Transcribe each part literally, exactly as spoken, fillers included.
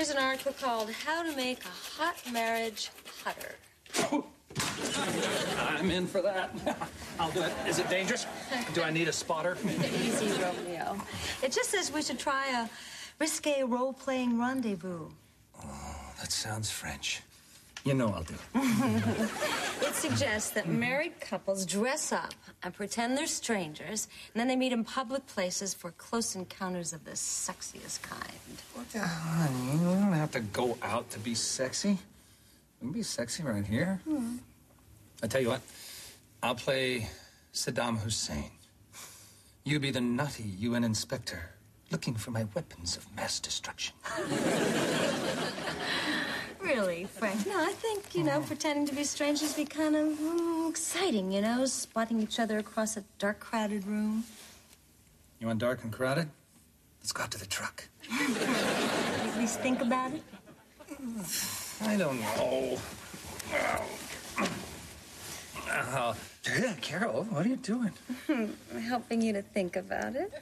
Here's an article called How to Make a Hot Marriage Hotter. I'm in for that. I'll do it. Is it dangerous? Do I need a spotter? Easy, Romeo. It just says we should try a risque role-playing rendezvous. Oh, that sounds French. You know I'll do it. It suggests that married couples dress up and pretend they're strangers, and then they meet in public places for close encounters of the sexiest kind. What the honey? We don't have to go out to be sexy. We can be sexy right here. Hmm. I tell you what, I'll play Saddam Hussein. You be the nutty U N inspector looking for my weapons of mass destruction. Really, Frank? No, I think, you know, oh. pretending to be strangers be kind of mm, exciting, you know, spotting each other across a dark, crowded room. You want dark and crowded? Let's go out to the truck. At least think about it. I don't know. Uh, yeah, Carol, what are you doing? I'm helping you to think about it.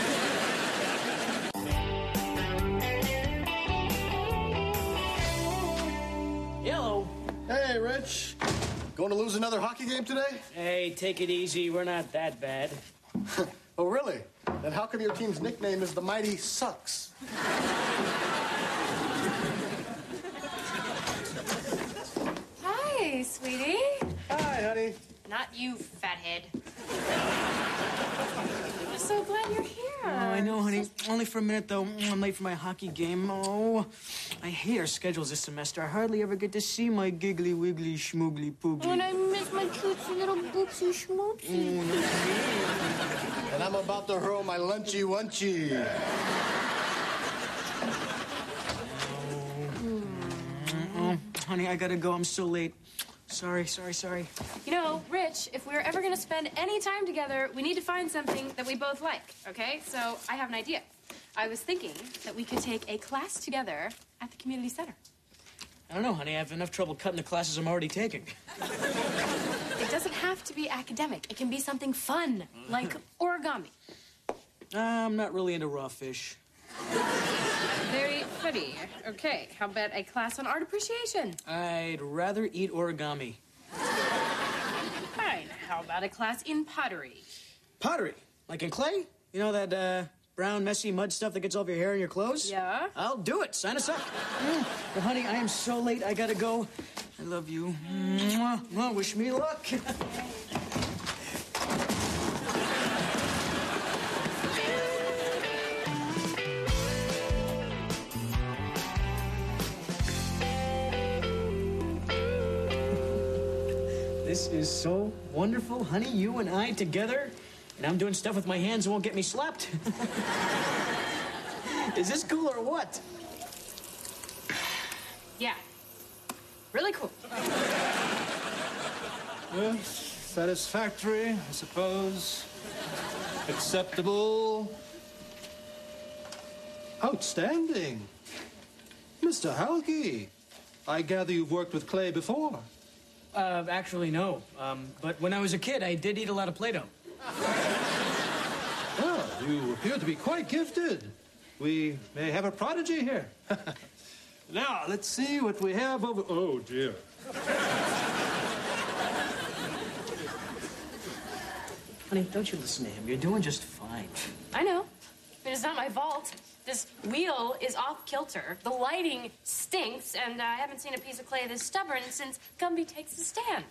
Hello. Hey, Rich. Going to lose another hockey game today? Hey, take it easy. We're not that bad. Oh, really? Then how come your team's nickname is the Mighty Sucks? Hi, sweetie. Hi, honey. Not you, fathead. I'm so glad you're here. Oh, I know, honey. Only for a minute, though. I'm late for my hockey game. Oh, I hate our schedules this semester. I hardly ever get to see my giggly, wiggly, schmoogly, poogly. And I miss my cutesy little boopsy schmoopsy. Oh, no. And I'm about to hurl my lunchy wunchy. Oh. Oh, honey, I gotta go. I'm so late. Sorry, sorry, sorry. You know, Rich, if we're ever going to spend any time together, we need to find something that we both like, okay? So I have an idea. I was thinking that we could take a class together at the community center. I don't know, honey. I have enough trouble cutting the classes I'm already taking. It doesn't have to be academic. It can be something fun, like origami. Uh, I'm not really into raw fish. Very funny. Okay, how about a class on art appreciation? I'd rather eat origami. Fine. How about a class in pottery? Pottery? Like in clay? You know that uh, brown, messy mud stuff that gets all over your hair and your clothes? Yeah? I'll do it. Sign us up. Mm. But, honey, I am so late. I gotta go. I love you. Mwah. Well, wish me luck. This is so wonderful, honey, you and I together, and I'm doing stuff with my hands that won't get me slapped. Is this cool or what? Yeah. Really cool. Well, satisfactory, I suppose. Acceptable. Outstanding. Mister Halke, I gather you've worked with clay before. Uh, actually, no. Um, but when I was a kid, I did eat a lot of Play-Doh. Well, you appear to be quite gifted. We may have a prodigy here. Now, let's see what we have over... Oh, dear. Honey, don't you listen to him. You're doing just fine. I know, but it's not my fault. This wheel is off kilter, the lighting stinks, and uh, I haven't seen a piece of clay this stubborn since Gumby takes the stand.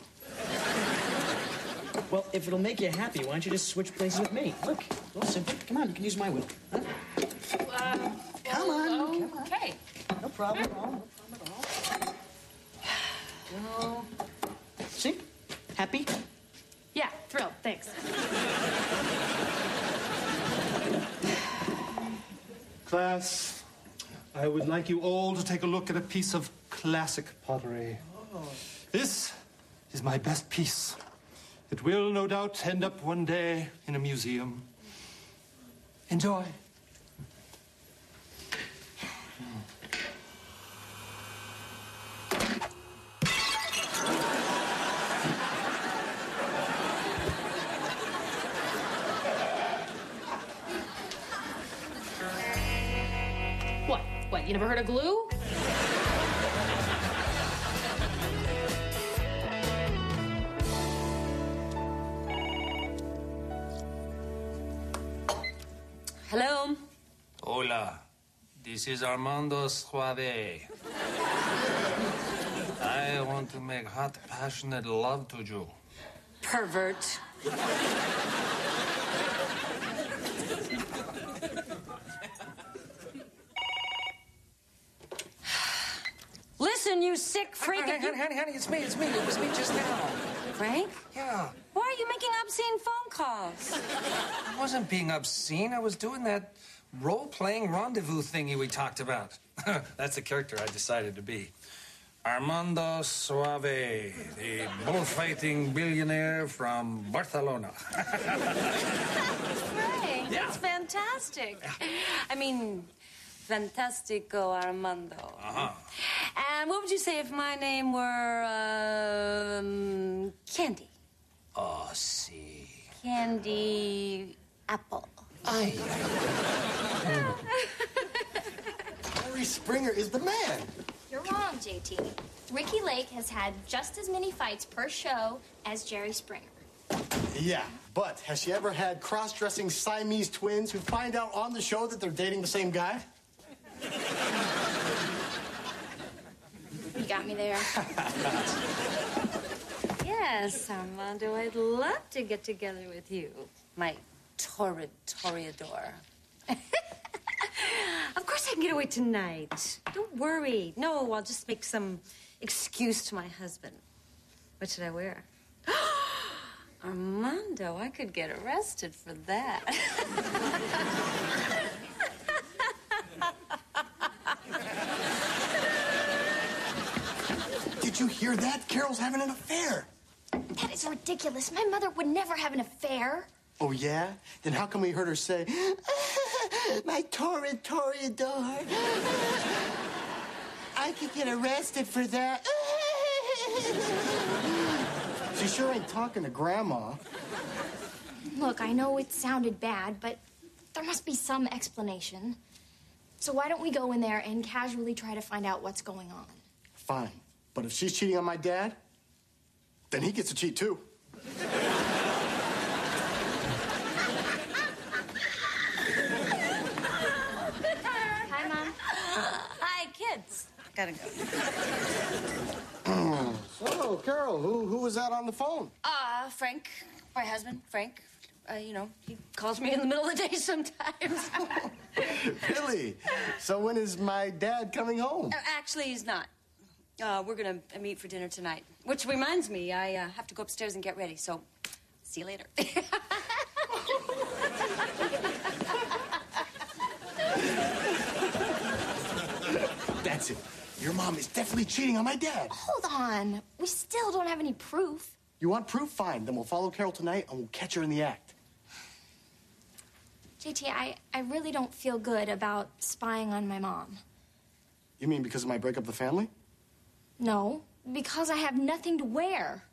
Well, if it'll make you happy, why don't you just switch places with me? Look, real simple. Come on, you can use my wheel. Huh? Uh, come, well, on, come on. Okay. No problem at all. No problem at all. Go. See? Happy? Yeah, thrilled. Thanks. Class, I would like you all to take a look at a piece of classic pottery. Oh. This is my best piece. It will, no doubt, end up one day in a museum. Enjoy. What? What, you never heard of glue? Hello? Hola. This is Armando Suave. I want to make hot, passionate love to you. Pervert. Listen, you sick freak. Honey, honey, honey, honey, it's me, it's me. It was me just now. Frank? Yeah. Why are you making obscene phone calls? I wasn't being obscene. I was doing that role-playing rendezvous thingy we talked about. That's the character I decided to be. Armando Suave, the bullfighting billionaire from Barcelona. Frank, that's fantastic. I mean, fantastico Armando. Uh-huh. And what would you say if my name were, um, Candy? Oh, see. Candy Apple. Aye. Jerry Springer is the man. You're wrong, J T. Ricky Lake has had just as many fights per show as Jerry Springer. Yeah, but has she ever had cross-dressing Siamese twins who find out on the show that they're dating the same guy? You got me there. Yes, Armando, I'd love to get together with you, my torrid toreador. Of course I can get away tonight. Don't worry. No, I'll just make some excuse to my husband. What should I wear? Armando, I could get arrested for that. Did you hear that? Carol's having an affair. That is ridiculous. My mother would never have an affair. Oh, yeah? Then how come we heard her say, my torrid toreador? I could get arrested for that. She sure ain't talking to Grandma. Look, I know it sounded bad, but there must be some explanation. So why don't we go in there and casually try to find out what's going on? Fine. But if she's cheating on my dad, then he gets to cheat too. Hi, Mom. Hi, kids. Gotta go. So, Carol, who, who was that on the phone? Uh, Frank, my husband, Frank. Uh, you know, he calls me in the middle of the day sometimes. Really? So when is my dad coming home? Uh, actually, he's not. Uh, we're gonna uh, meet for dinner tonight. Which reminds me, I uh, have to go upstairs and get ready, so see you later. That's it. Your mom is definitely cheating on my dad. Hold on. We still don't have any proof. You want proof? Fine. Then we'll follow Carol tonight and we'll catch her in the act. J T, I, I really don't feel good about spying on my mom. You mean because of my breakup of the family? No, because I have nothing to wear.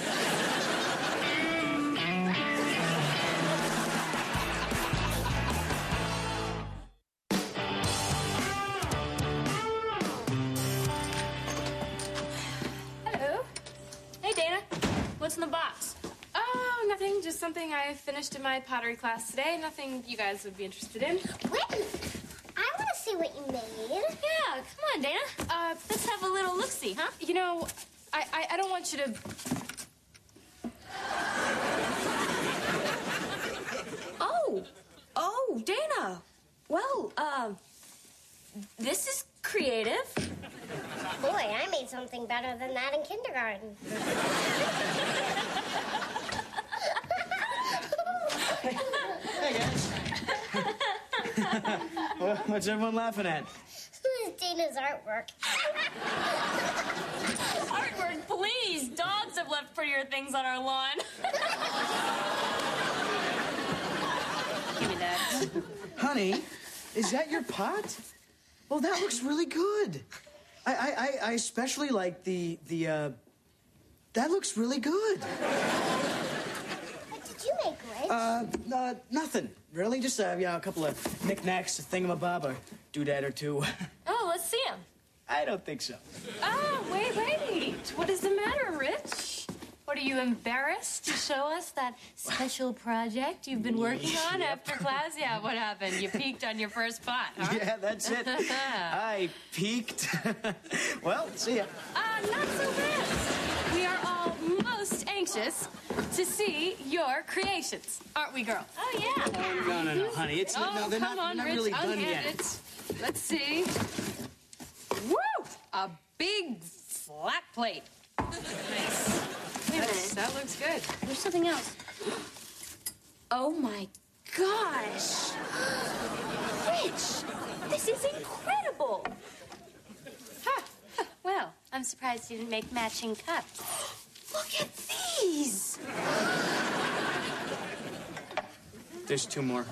Hello. Hey, Dana. What's in the box? Oh, nothing. Just something I finished in my pottery class today. Nothing you guys would be interested in. Wait! I want to see what you made. Yeah, come on, Dana. Uh, let's have a little look-see, huh? You know, I, I, I don't want you to... Oh, oh, Dana. Well, um, this is creative. Boy, I made something better than that in kindergarten. Hey, guys. What's everyone laughing at? Who's Dana's artwork? Artwork, please. Dogs have left prettier things on our lawn. Give me that. Honey, is that your pot? Well, that looks really good. I, I, I, I especially like the, the, uh, that looks really good. What did you make, Rich? Uh, uh, nothing. Really? Just, uh, yeah, a couple of knickknacks, a thingamabob, a doodad or two. Oh, let's see him. I don't think so. Oh, wait, wait. What is the matter, Rich? What are Are you embarrassed to show us that special project you've been working on after class? Yeah, what happened? You peaked on your first pot, huh? Yeah, that's it. I peaked. Well, see ya. Uh, not so fast. We are all most anxious to see your creations, aren't we, girl? Oh, yeah. Oh, no, no, no, honey. It's Oh, no, they're come not, on, not Rich, really done unhand yet. it. Let's see. Woo! A big flat plate. Nice. Wait a minute. That looks good. There's something else. Oh, my gosh. Rich, this is incredible. Huh. Well, I'm surprised you didn't make matching cups. Look at these. There's two more.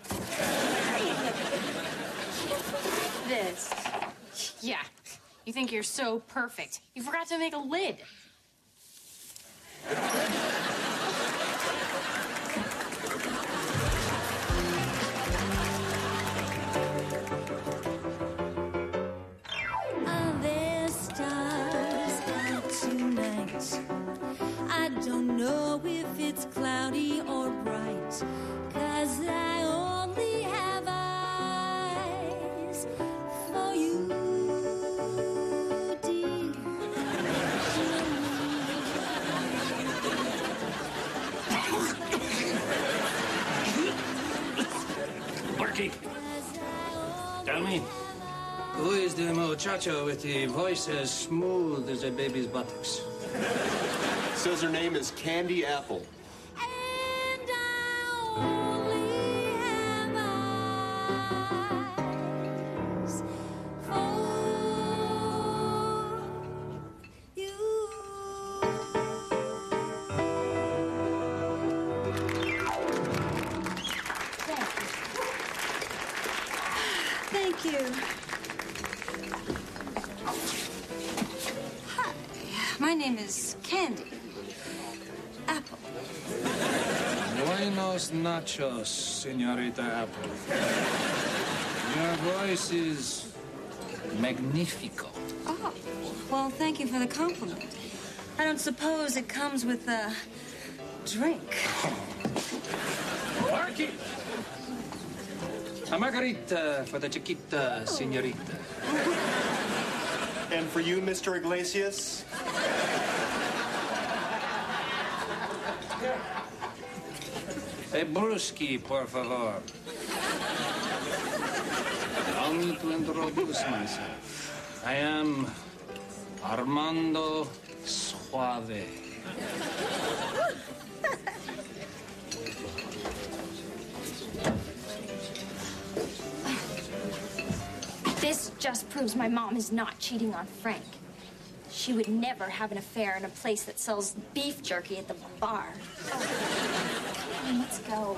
This. Yeah. You think you're so perfect. You forgot to make a lid. Are there stars out tonight? I don't know if it's cloudy or bright, 'cause I only have eyes for you, dear. Barky, tell me, who is the muchacho with the voice as smooth as a baby's buttocks? Says her name is Candy Apple. And I only have eyes for you. Thank you. Hi. My name is Candy. Apple. Buenos nachos, Señorita Apple. Your voice is magnifico. Oh, well, thank you for the compliment. I don't suppose it comes with a drink. Barky! A margarita for the chiquita, señorita. And for you, Mister Iglesias? A brewski, por favor. Allow me to introduce myself. I am Armando Suave. This just proves my mom is not cheating on Frank. She would never have an affair in a place that sells beef jerky at the bar. Oh. Come on, let's go.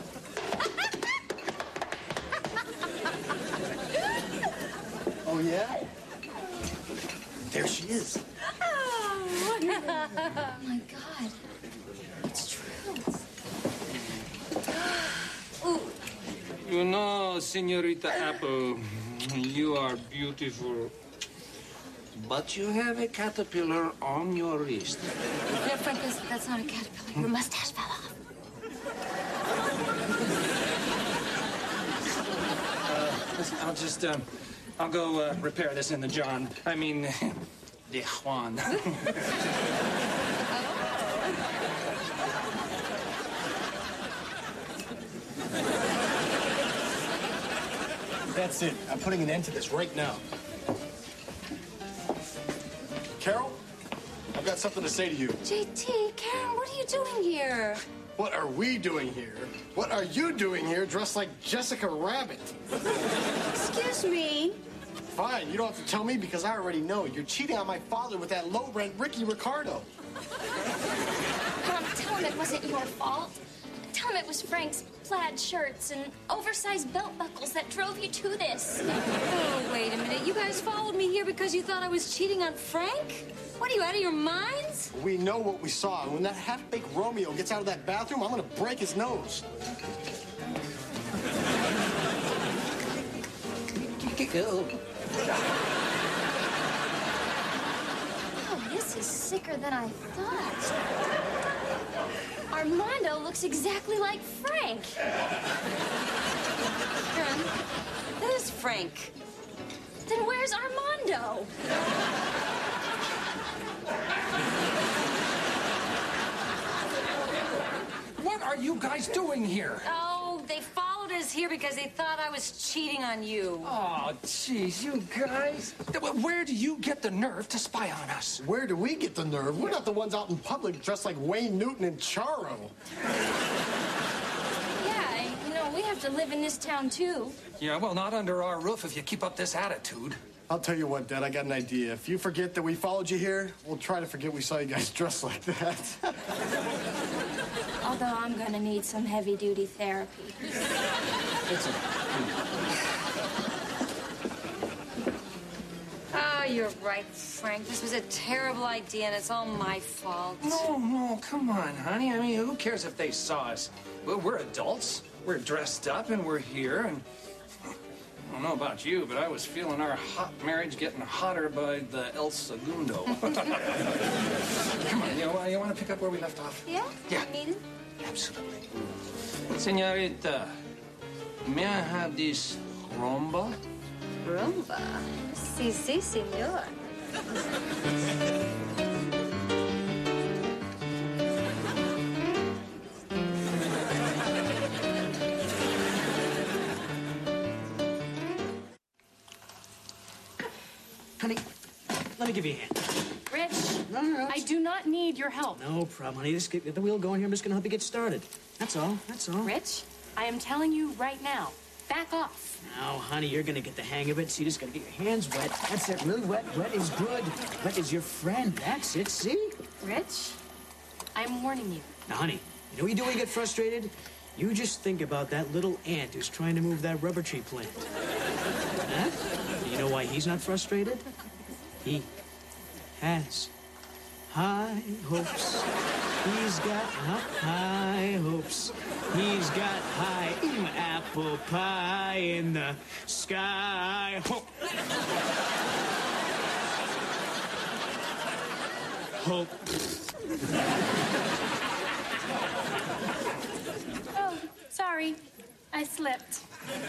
Oh, yeah? There she is. Oh my God. It's true. Ooh. You know, Señorita Apple, you are beautiful. But you have a caterpillar on your wrist. No, Frank, that's, that's not a caterpillar. Your mustache fell off. Uh, listen, I'll just, um, I'll go uh, repair this in the John. I mean, the Juan. That's it. I'm putting an end to this right now. Carol, I've got something to say to you. J T, Karen, what are you doing here? What are we doing here? What are you doing here dressed like Jessica Rabbit? Excuse me. Fine, you don't have to tell me because I already know. You're cheating on my father with that low-rent Ricky Ricardo. Mom, tell him it wasn't your fault. Tell him it was Frank's plaid shirts and oversized belt buckles that drove you to this. Oh, wait a minute. You guys followed me here because you thought I was cheating on Frank? What, are you out of your minds? We know what we saw, and when that half-baked Romeo gets out of that bathroom, I'm gonna break his nose. Oh, this is sicker than I thought. Armando looks exactly like Frank. Karen, that is Frank. Then where's Armando? What are you guys doing here? Oh, they followed us here because they thought I was cheating on you. Oh, jeez, you guys. Where do you get the nerve to spy on us? Where do we get the nerve? We're not the ones out in public dressed like Wayne Newton and Charo. Yeah, you know, we have to live in this town, too. Yeah, well, not under our roof if you keep up this attitude. I'll tell you what, Dad, I got an idea. If you forget that we followed you here, we'll try to forget we saw you guys dressed like that. Although I'm gonna need some heavy-duty therapy. It's a... Oh, you're right, Frank. This was a terrible idea, and it's all my fault. No, no, come on, honey. I mean, who cares if they saw us? Well, we're adults. We're dressed up, and we're here, and... I don't know about you, but I was feeling our hot marriage getting hotter by the El Segundo. Come on, you, know, you want to pick up where we left off? Yeah? Yeah. I mean, absolutely. Senorita, may I have this rumba? rumba. Si, si, senor. Honey, let me give you a hand. Rich, No, no, no. I do not need your help. No problem, honey. Just get the wheel going here. I'm just gonna help you get started. That's all. That's all. Rich, I am telling you right now, back off. Now, honey, you're gonna get the hang of it. So you just gotta get your hands wet. That's it. Really wet. Wet is good. Wet is your friend. That's it. See? Rich, I'm warning you. Now, honey, you know what you do when you get frustrated? You just think about that little ant who's trying to move that rubber tree plant. Huh? You know why he's not frustrated? He has high hopes. He's got high hopes. He's got high mm, apple pie in the sky. Hope. Hope. Oh, sorry. I slipped.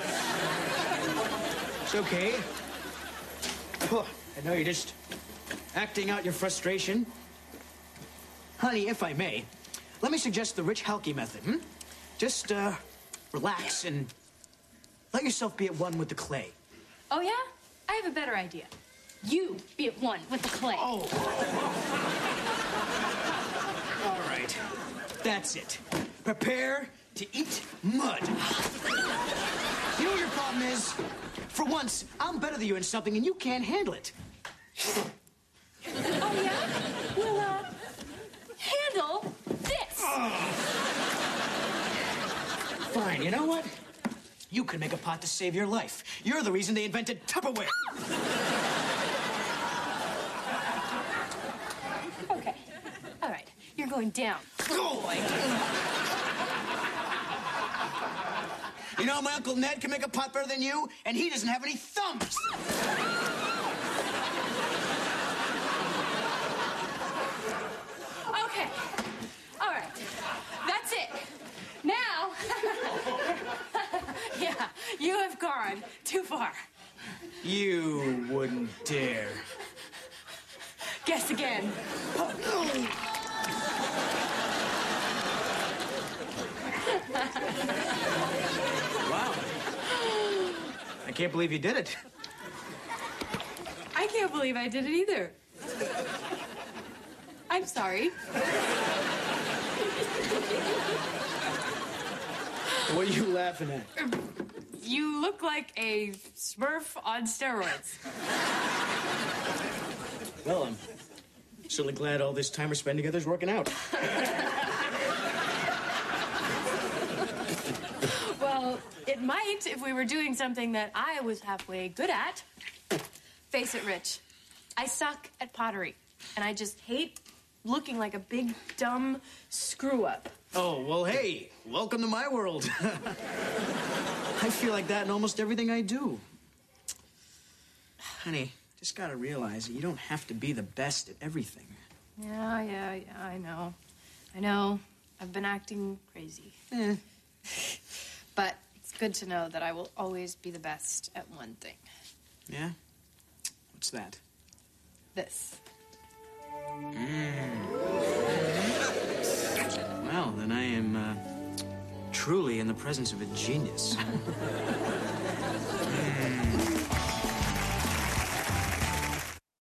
It's okay. Oh, I know you're just acting out your frustration. Honey, if I may, let me suggest the Rich Halky method, hmm? Just, uh, relax and let yourself be at one with the clay. Oh, yeah? I have a better idea. You be at one with the clay. Oh. All right. That's it. Prepare to eat mud. You know what your problem is? For once, I'm better than you in something and you can't handle it. Oh, yeah? Well, uh, handle this. Fine, you know what? You can make a pot to save your life. You're the reason they invented Tupperware. Okay. All right. You're going down. Oh, you know, my Uncle Ned can make a pot better than you, and he doesn't have any thumbs. Okay. All right. That's it. Now, yeah, you have gone too far. You wouldn't dare. Guess again. Wow. I can't believe you did it. I can't believe I did it either. I'm sorry. What are you laughing at? You look like a Smurf on steroids. Well, I'm certainly glad all this time we're spending together is working out. Well, it might if we were doing something that I was halfway good at. Face it, Rich. I suck at pottery, and I just hate looking like a big, dumb screw-up. Oh, well, hey, welcome to my world. I feel like that in almost everything I do. Honey, just gotta realize that you don't have to be the best at everything. Yeah, yeah, yeah, I know. I know. I've been acting crazy. Eh. But it's good to know that I will always be the best at one thing. Yeah? What's that? This. Mm. Well, then I am uh, truly in the presence of a genius. Mm.